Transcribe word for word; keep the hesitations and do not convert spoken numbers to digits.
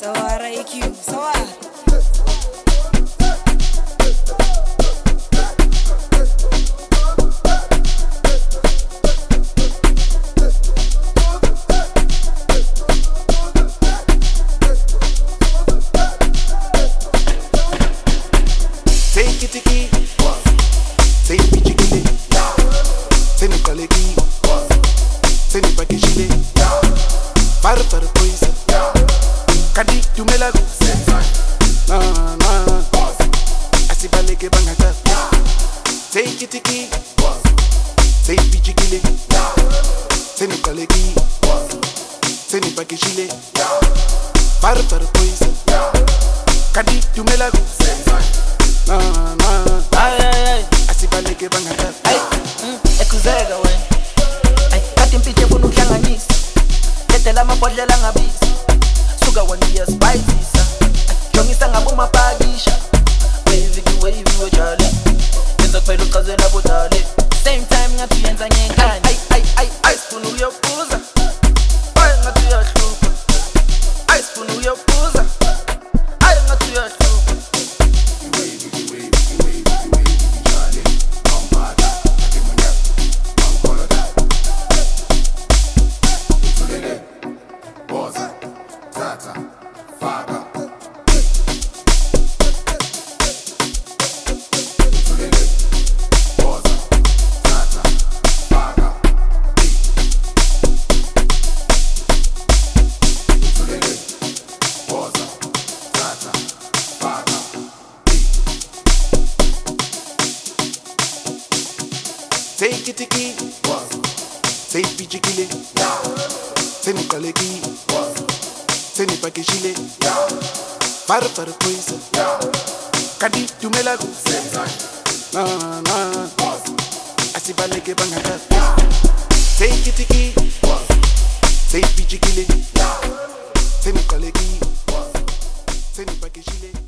Sawara I Q, Sawara. Take it again, take it again, take it again, take it again, far far coisa, kadi tu melagu, na na, asibale ke bangata, take it again, take it again, take it again, take it again, far far coisa, kadi tu melagu. Na na ay ay ay asibaleke bangaka ay ekuzeka wena ay kati mpithe funa ukuhlanganisa ledela amabhodlela ngabisa suka wena iyasipayisisa jongisa ngabo mapakisha wave ki wave wejale yenza kuphela uqazela bodale same time ngathi yenza ngenkani ay ay ay ay sifuna uyobuza ay ngathi uyahlupa ay sifuna uyobuza ay ngathi uyahlupa. Take it again, take it again, take it again, take it again, far far coisa, kadi tu melagu, na na, asibale ke bangaka. Take it again, take it again, take it again, take it again.